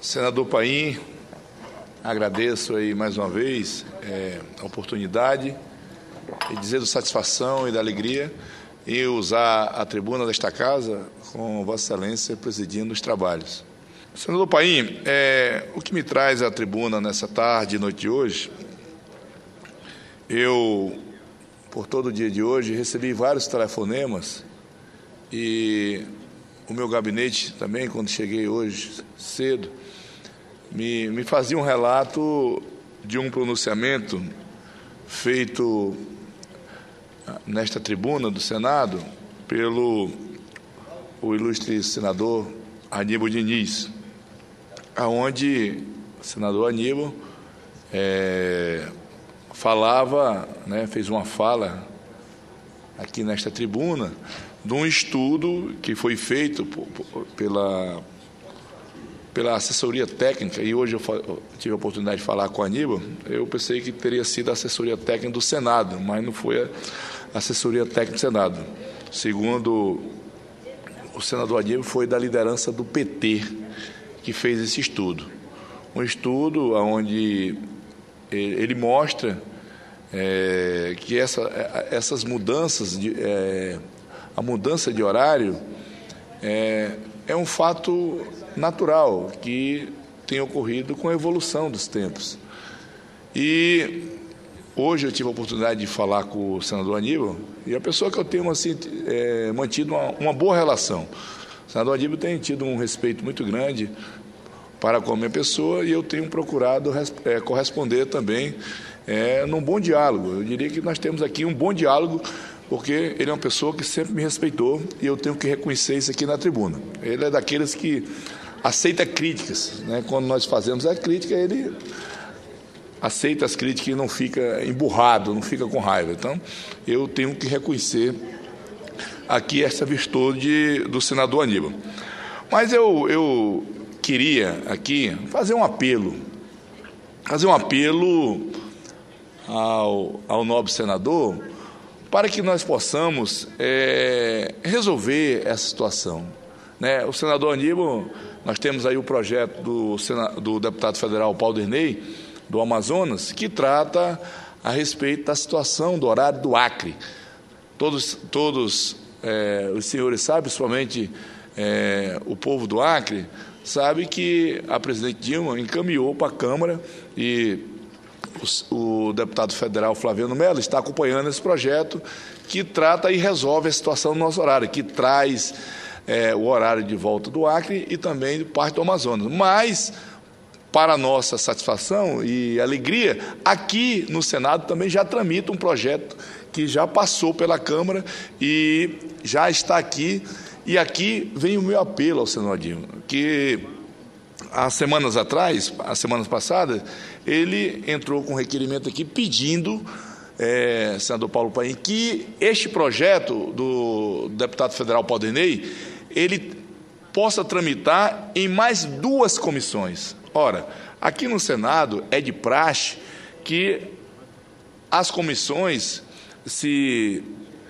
Senador Paim, agradeço aí mais uma vez a oportunidade e dizer de satisfação e da alegria em usar a tribuna desta casa com Vossa Excelência presidindo os trabalhos. Senador Paim, o que me traz à tribuna nessa tarde e noite de hoje, eu, por todo o dia de hoje, recebi vários telefonemas e o meu gabinete também, quando cheguei hoje cedo, me fazia um relato de um pronunciamento feito nesta tribuna do Senado pelo o ilustre senador Aníbal Diniz, aonde o senador Aníbal falava, fez uma fala aqui nesta tribuna de um estudo que foi feito pela assessoria técnica, e hoje eu tive a oportunidade de falar com o Aníbal. Eu pensei que teria sido a assessoria técnica do Senado, mas não foi a assessoria técnica do Senado. Segundo o senador Aníbal, foi da liderança do PT que fez esse estudo. Um estudo onde ele mostra que essas mudanças, a mudança de horário é um fato natural que tem ocorrido com a evolução dos tempos. E hoje eu tive a oportunidade de falar com o senador Aníbal, e a pessoa que eu tenho mantido uma boa relação. O senador Aníbal tem tido um respeito muito grande para com a minha pessoa, e eu tenho procurado corresponder também num bom diálogo. Eu diria que nós temos aqui um bom diálogo, porque ele é uma pessoa que sempre me respeitou, e eu tenho que reconhecer isso aqui na tribuna. Ele é daqueles que aceita críticas, Quando nós fazemos a crítica, ele aceita as críticas e não fica emburrado, não fica com raiva. Então, eu tenho que reconhecer aqui essa virtude do senador Aníbal. Mas eu queria aqui fazer um apelo ao nobre senador, para que nós possamos resolver essa situação. O senador Aníbal, nós temos aí o projeto do deputado federal Paulo Dirney, do Amazonas, que trata a respeito da situação do horário do Acre. Todos os senhores sabem, principalmente o povo do Acre, sabe que a presidente Dilma encaminhou para a Câmara, e o deputado federal Flaviano Mello está acompanhando esse projeto que trata e resolve a situação do nosso horário, que traz o horário de volta do Acre e também de parte do Amazonas. Mas, para nossa satisfação e alegria, aqui no Senado também já tramita um projeto que já passou pela Câmara e já está aqui. E aqui vem o meu apelo ao senador Dilma, que as semanas passadas, ele entrou com um requerimento aqui pedindo, senador Paulo Paim, que este projeto do deputado federal Paulo Dirney, ele possa tramitar em mais 2 comissões. Ora, aqui no Senado é de praxe que as comissões se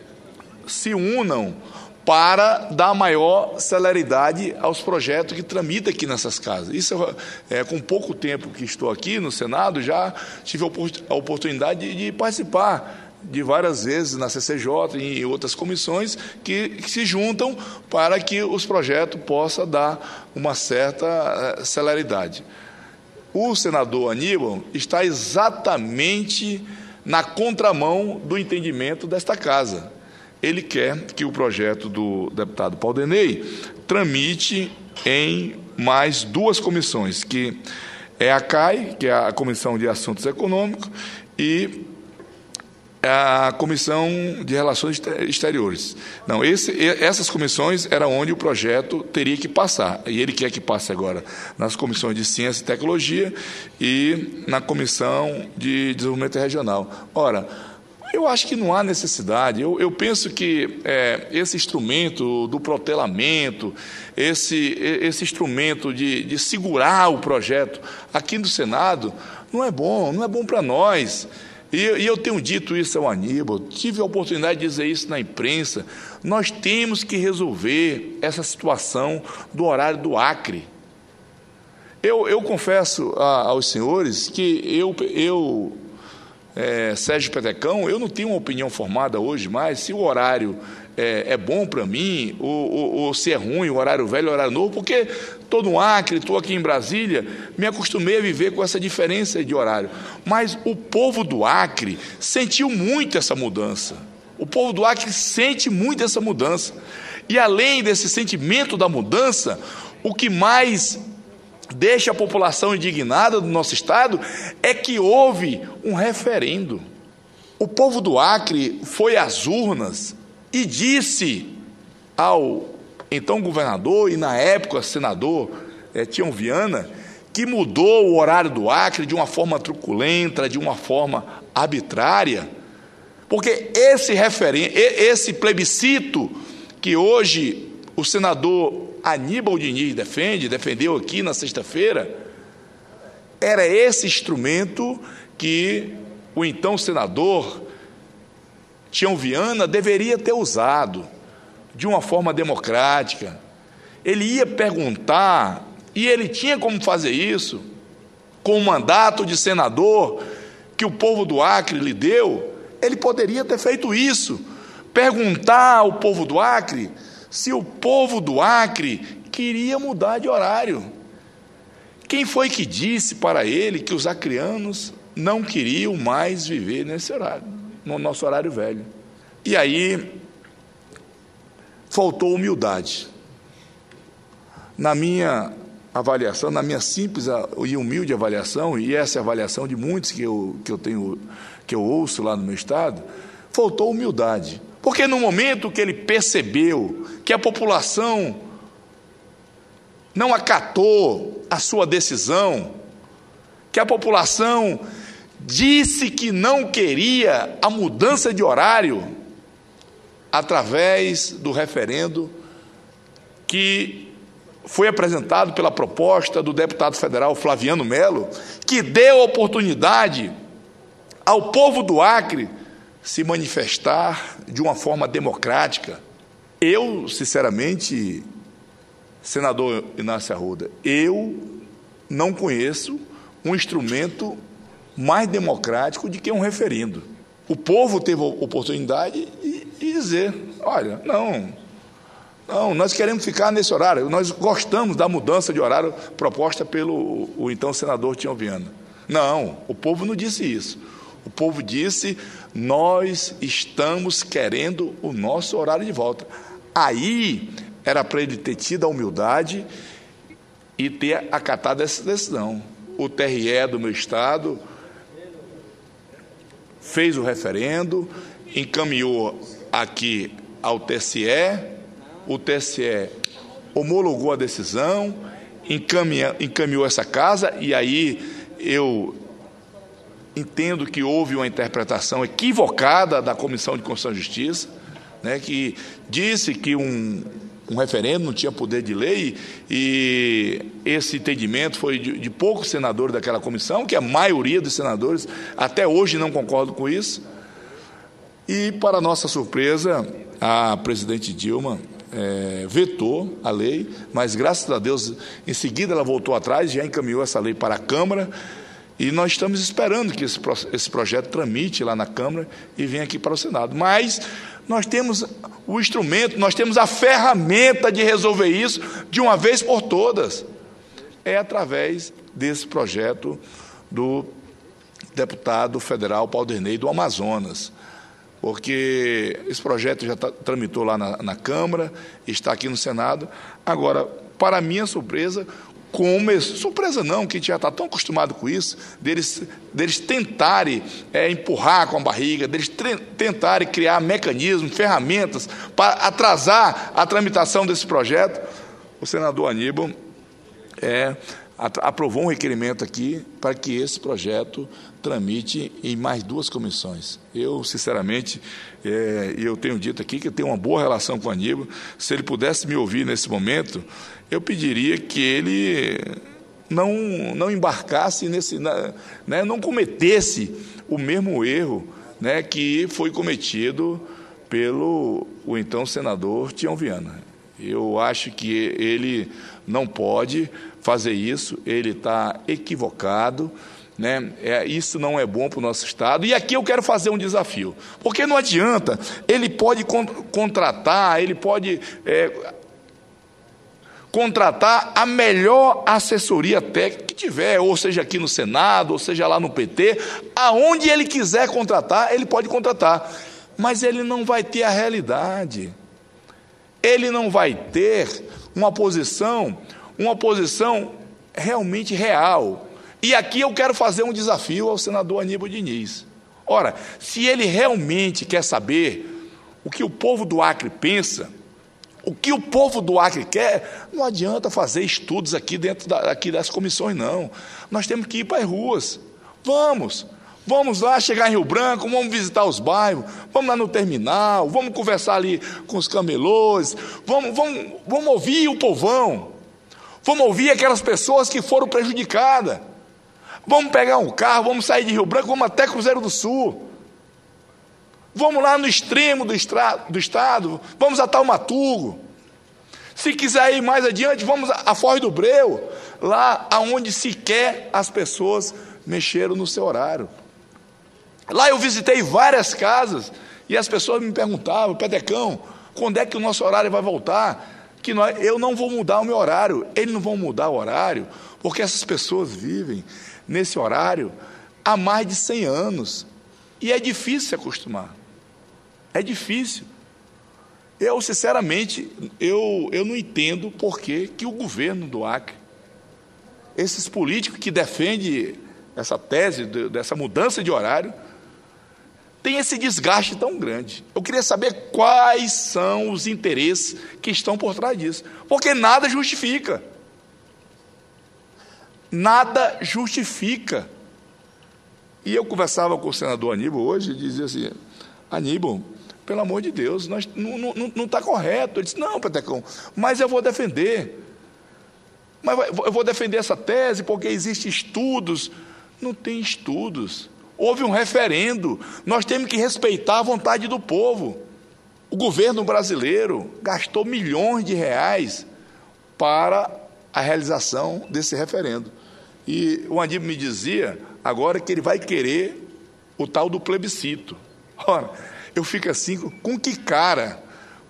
unam para dar maior celeridade aos projetos que tramitam aqui nessas casas. Isso com pouco tempo que estou aqui no Senado, já tive a oportunidade de participar de várias vezes na CCJ e em outras comissões que se juntam para que os projetos possam dar uma certa celeridade. O senador Aníbal está exatamente na contramão do entendimento desta casa. Ele quer que o projeto do deputado Paulo Dirney tramite em mais 2 comissões, que é a CAI, que é a Comissão de Assuntos Econômicos, e a Comissão de Relações Exteriores. Não, essas comissões era onde o projeto teria que passar, e ele quer que passe agora nas comissões de Ciência e Tecnologia e na Comissão de Desenvolvimento Regional. Ora, eu acho que não há necessidade. Eu penso que esse instrumento do protelamento, esse instrumento de segurar o projeto aqui no Senado, não é bom para nós. E eu tenho dito isso ao Aníbal, tive a oportunidade de dizer isso na imprensa. Nós temos que resolver essa situação do horário do Acre. Eu confesso aos senhores que Sérgio Petecão, eu não tenho uma opinião formada hoje mais se o horário é bom para mim ou se é ruim, o horário velho, o horário novo, porque estou no Acre, estou aqui em Brasília, me acostumei a viver com essa diferença de horário. Mas o povo do Acre sentiu muito essa mudança. O povo do Acre sente muito essa mudança. E além desse sentimento da mudança, o que mais deixa a população indignada do nosso estado é que houve um referendo. O povo do Acre foi às urnas e disse ao então governador e na época senador Tião Viana que mudou o horário do Acre de uma forma truculenta, de uma forma arbitrária, porque esse plebiscito que hoje o senador Aníbal Diniz defendeu aqui na sexta-feira, era esse instrumento que o então senador Tião Viana deveria ter usado de uma forma democrática. Ele ia perguntar, e ele tinha como fazer isso, com o mandato de senador que o povo do Acre lhe deu, ele poderia ter feito isso, perguntar ao povo do Acre se o povo do Acre queria mudar de horário. Quem foi que disse para ele que os acreanos não queriam mais viver nesse horário, no nosso horário velho? E aí faltou humildade. Na minha avaliação, na minha simples e humilde avaliação, e essa é a avaliação de muitos que eu ouço lá no meu estado, faltou humildade. Porque no momento que ele percebeu que a população não acatou a sua decisão, que a população disse que não queria a mudança de horário através do referendo que foi apresentado pela proposta do deputado federal Flaviano Melo, que deu oportunidade ao povo do Acre se manifestar de uma forma democrática. Eu, sinceramente, senador Inácio Arruda, eu não conheço um instrumento mais democrático do que um referendo. O povo teve a oportunidade de dizer, olha, não, nós queremos ficar nesse horário, nós gostamos da mudança de horário proposta pelo então senador Tião Viana. Não, o povo não disse isso. O povo disse, nós estamos querendo o nosso horário de volta. Aí era para ele ter tido a humildade e ter acatado essa decisão. O TRE do meu estado fez o referendo, encaminhou aqui ao TSE, o TSE homologou a decisão, encaminhou essa casa, e aí eu entendo que houve uma interpretação equivocada da Comissão de Constituição e Justiça, né, que disse que um referendo não tinha poder de lei, e esse entendimento foi de poucos senadores daquela comissão, que a maioria dos senadores até hoje não concordam com isso. E, para nossa surpresa, a presidente Dilma vetou a lei, mas, graças a Deus, em seguida ela voltou atrás, já encaminhou essa lei para a Câmara, e nós estamos esperando que esse projeto tramite lá na Câmara e venha aqui para o Senado. Mas nós temos o instrumento, nós temos a ferramenta de resolver isso de uma vez por todas. É através desse projeto do deputado federal Paulderney do Amazonas. Porque esse projeto já tramitou lá na Câmara, está aqui no Senado. Agora, para minha surpresa, surpresa não, que a gente já está tão acostumado com isso, deles tentarem empurrar com a barriga, deles tentarem criar mecanismos, ferramentas para atrasar a tramitação desse projeto. O senador Aníbal aprovou um requerimento aqui para que esse projeto tramite em mais 2 comissões. Eu, sinceramente, eu tenho dito aqui que eu tenho uma boa relação com o Aníbal. Se ele pudesse me ouvir nesse momento, eu pediria que ele não embarcasse não cometesse o mesmo erro, né, que foi cometido pelo então senador Tião Viana. Eu acho que ele não pode fazer isso, ele está equivocado, né? Isso não é bom para o nosso Estado. E aqui eu quero fazer um desafio, porque não adianta, ele pode contratar, ele pode contratar a melhor assessoria técnica que tiver, ou seja aqui no Senado, ou seja lá no PT, aonde ele quiser contratar, ele pode contratar, mas ele não vai ter a realidade, ele não vai ter uma posição realmente real. E aqui eu quero fazer um desafio ao senador Aníbal Diniz. Ora, se ele realmente quer saber o que o povo do Acre pensa, o que o povo do Acre quer, não adianta fazer estudos aqui dentro aqui das comissões, não. Nós temos que ir para as ruas. Vamos lá, chegar em Rio Branco, vamos visitar os bairros, vamos lá no terminal, vamos conversar ali com os camelôs, vamos ouvir o povão, vamos ouvir aquelas pessoas que foram prejudicadas. Vamos pegar um carro, vamos sair de Rio Branco, vamos até Cruzeiro do Sul. Vamos lá no extremo do estado, vamos a Taumatugo. Se quiser ir mais adiante, vamos a Foz do Breu, lá aonde sequer as pessoas mexeram no seu horário. Lá eu visitei várias casas e as pessoas me perguntavam: Petecão, quando é que o nosso horário vai voltar? Eu não vou mudar o meu horário. Eles não vão mudar o horário, porque essas pessoas vivem nesse horário há mais de 100 anos. E é difícil se acostumar. É difícil. Eu, sinceramente, eu não entendo por que o governo do Acre, esses políticos que defendem essa tese dessa mudança de horário, tem esse desgaste tão grande. Eu queria saber quais são os interesses que estão por trás disso, porque nada justifica. Nada justifica. E eu conversava com o senador Aníbal hoje e dizia assim: Aníbal, pelo amor de Deus, não está correto. Ele disse: não, Petecão, mas eu vou defender. Mas eu vou defender essa tese porque existem estudos. Não tem estudos. Houve um referendo. Nós temos que respeitar a vontade do povo. O governo brasileiro gastou milhões de reais para a realização desse referendo. E o Aníbal me dizia agora que ele vai querer o tal do plebiscito. Ora, eu fico assim, com que cara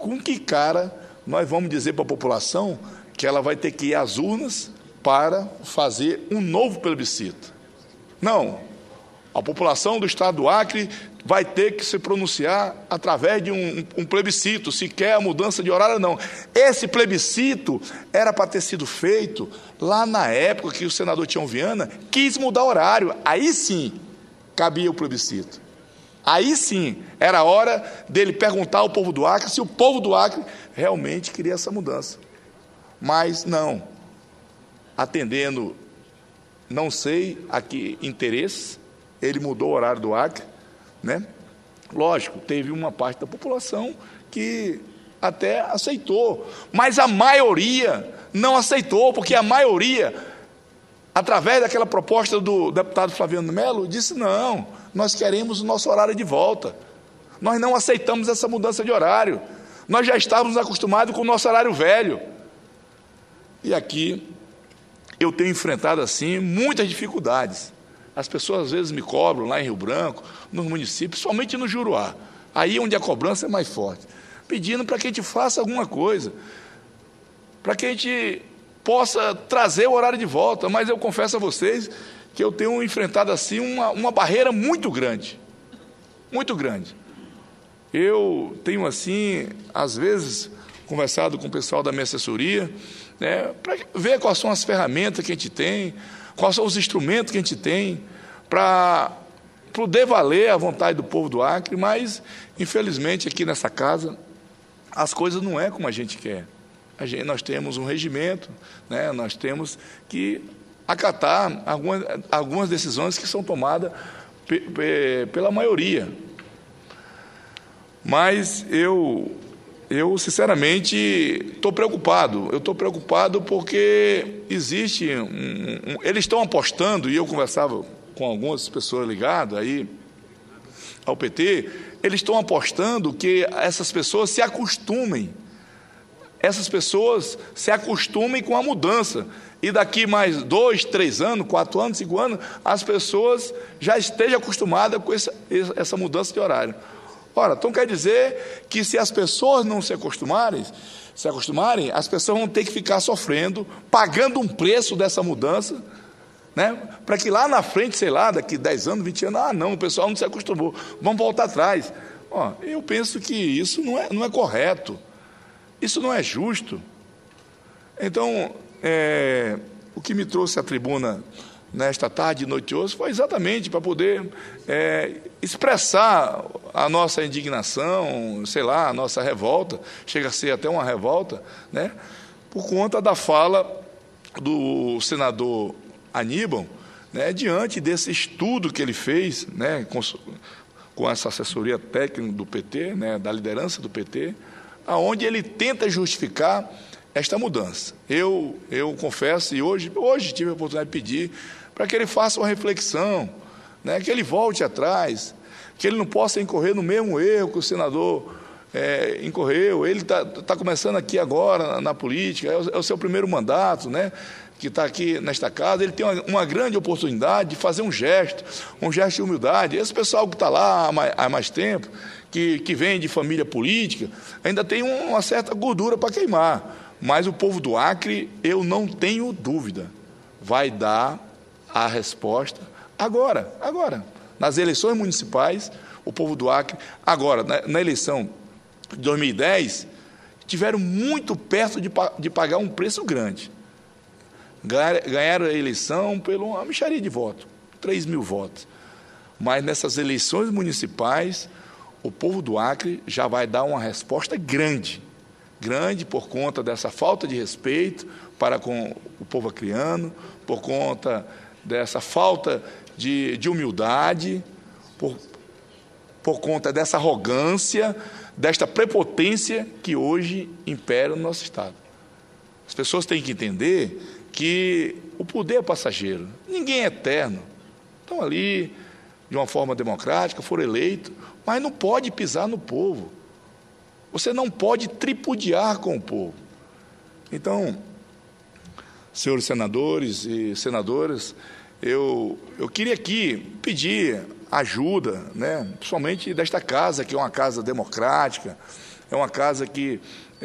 nós vamos dizer para a população que ela vai ter que ir às urnas para fazer um novo plebiscito? Não, a população do estado do Acre vai ter que se pronunciar através de um plebiscito, se quer a mudança de horário ou não. Esse plebiscito era para ter sido feito lá na época que o senador Tião Viana quis mudar o horário. Aí sim cabia o plebiscito. Aí sim era a hora dele perguntar ao povo do Acre se o povo do Acre realmente queria essa mudança. Mas não, atendendo, não sei a que interesse, ele mudou o horário do Acre, né? Lógico, teve uma parte da população que até aceitou, mas a maioria não aceitou, porque a maioria, através daquela proposta do deputado Flaviano Melo, disse: não, nós queremos o nosso horário de volta, nós não aceitamos essa mudança de horário, nós já estávamos acostumados com o nosso horário velho. E aqui eu tenho enfrentado assim muitas dificuldades. As pessoas às vezes me cobram lá em Rio Branco, nos municípios, somente no Juruá, aí onde a cobrança é mais forte, pedindo para que a gente faça alguma coisa, para que a gente possa trazer o horário de volta. Mas eu confesso a vocês que eu tenho enfrentado assim uma barreira muito grande, muito grande. Eu tenho assim, às vezes, conversado com o pessoal da minha assessoria, né, para ver quais são as ferramentas que a gente tem, quais são os instrumentos que a gente tem para poder valer a vontade do povo do Acre. Mas, infelizmente, aqui nessa casa, as coisas não é como a gente quer. Nós temos um regimento, né, nós temos que acatar algumas decisões que são tomadas pela maioria. Mas eu sinceramente estou preocupado. Eu estou preocupado porque existe eles estão apostando, e eu conversava com algumas pessoas ligadas aí ao PT, eles estão apostando que essas pessoas se acostumem essas pessoas se acostumem com a mudança. E daqui mais 2, 3 anos, 4 anos, 5 anos, as pessoas já estejam acostumadas com essa mudança de horário. Ora, então quer dizer que se as pessoas não se acostumarem, as pessoas vão ter que ficar sofrendo, pagando um preço dessa mudança, né? Para que lá na frente, sei lá, daqui 10 anos, 20 anos, não, o pessoal não se acostumou, vamos voltar atrás. Eu penso que isso não é correto, isso não é justo. Então, o que me trouxe à tribuna nesta tarde e noite de hoje foi exatamente para poder expressar a nossa indignação, sei lá, a nossa revolta, chega a ser até uma revolta, né, por conta da fala do senador Aníbal, né, diante desse estudo que ele fez, né, com essa assessoria técnica do PT, né, da liderança do PT, aonde ele tenta justificar esta mudança. Eu confesso, e hoje tive a oportunidade de pedir para que ele faça uma reflexão, né, que ele volte atrás, que ele não possa incorrer no mesmo erro que o senador incorreu. Ele está começando aqui agora na política, é o seu primeiro mandato, né, que está aqui nesta casa. Ele tem uma grande oportunidade de fazer um gesto de humildade. Esse pessoal que está lá há mais tempo, que vem de família política, ainda tem uma certa gordura para queimar. Mas o povo do Acre, eu não tenho dúvida, vai dar a resposta agora. Nas eleições municipais, o povo do Acre, agora, na eleição de 2010, tiveram muito perto de pagar um preço grande. Ganharam a eleição por uma mixaria de votos, 3 mil votos. Mas nessas eleições municipais, o povo do Acre já vai dar uma resposta grande por conta dessa falta de respeito para com o povo acreano, por conta dessa falta de humildade, por conta dessa arrogância, desta prepotência que hoje impera no nosso Estado. As pessoas têm que entender que o poder é passageiro, ninguém é eterno. Estão ali, de uma forma democrática, foram eleitos, mas não pode pisar no povo. Você não pode tripudiar com o povo. Então, senhores senadores e senadoras, eu queria aqui pedir ajuda, né, principalmente desta casa, que é uma casa democrática, é uma casa que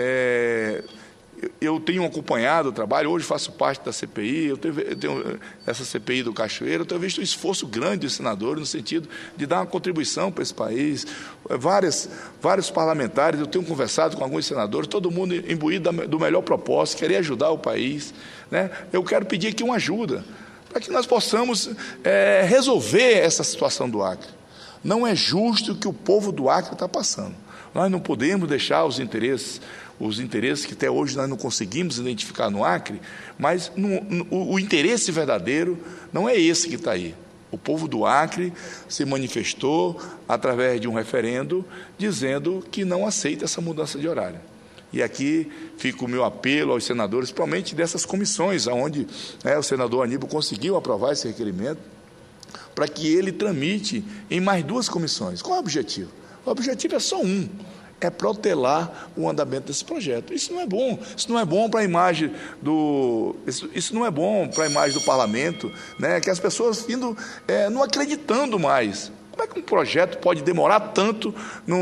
eu tenho acompanhado o trabalho. Hoje faço parte da CPI, eu tenho essa CPI do Cachoeiro, eu tenho visto um esforço grande dos senadores no sentido de dar uma contribuição para esse país. Vários parlamentares, eu tenho conversado com alguns senadores, todo mundo imbuído do melhor propósito, querer ajudar o país, né? Eu quero pedir aqui uma ajuda, para que nós possamos resolver essa situação do Acre. Não é justo o que o povo do Acre está passando. Nós não podemos deixar os interesses que até hoje nós não conseguimos identificar no Acre, mas o interesse verdadeiro não é esse que está aí. O povo do Acre se manifestou através de um referendo dizendo que não aceita essa mudança de horário. E aqui fica o meu apelo aos senadores, principalmente dessas comissões, onde o senador Aníbal conseguiu aprovar esse requerimento, para que ele tramite em mais 2 comissões. Qual é o objetivo? O objetivo é só um, é protelar o andamento desse projeto. Isso não é bom. Isso não é bom para a imagem isso não é bom para a imagem do parlamento, né? Que as pessoas não acreditando mais. Como é que um projeto pode demorar tanto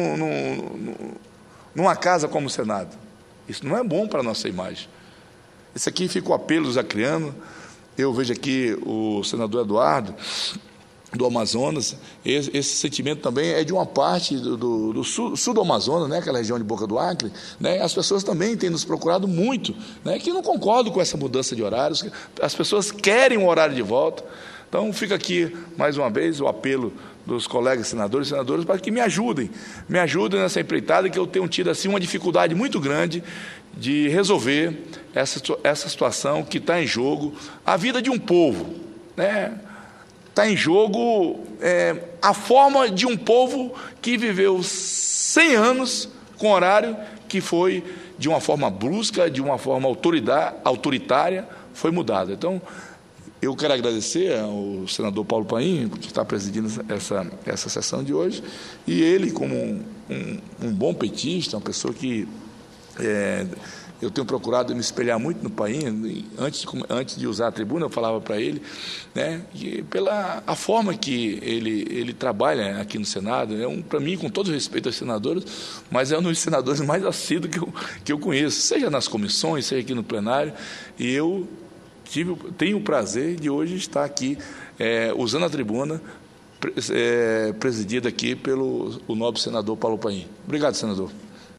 numa casa como o Senado? Isso não é bom para a nossa imagem. Esse aqui fica o apelo dos acreanos. Eu vejo aqui o senador Eduardo, do Amazonas. Esse sentimento também é de uma parte do sul do Amazonas, né, aquela região de Boca do Acre, né. As pessoas também têm nos procurado muito, né, que não concordam com essa mudança de horários. As pessoas querem um horário de volta. Então fica aqui mais uma vez o apelo dos colegas senadores e senadoras para que me ajudem nessa empreitada, que eu tenho tido assim uma dificuldade muito grande de resolver essa situação que está em jogo a vida de um povo, né? Está em jogo a forma de um povo que viveu 100 anos com horário que foi, de uma forma brusca, de uma forma autoritária, foi mudada. Então, eu quero agradecer ao senador Paulo Paim, que está presidindo essa sessão de hoje, e ele, como um bom petista, uma pessoa que Eu tenho procurado me espelhar muito no Paim. Antes de usar a tribuna, eu falava para ele, né, pela a forma que ele trabalha aqui no Senado. Para mim, com todo respeito aos senadores, mas é um dos senadores mais assíduos que eu conheço, seja nas comissões, seja aqui no plenário. E eu tenho o prazer de hoje estar aqui usando a tribuna, presidida aqui pelo nobre senador Paulo Paim. Obrigado, senador.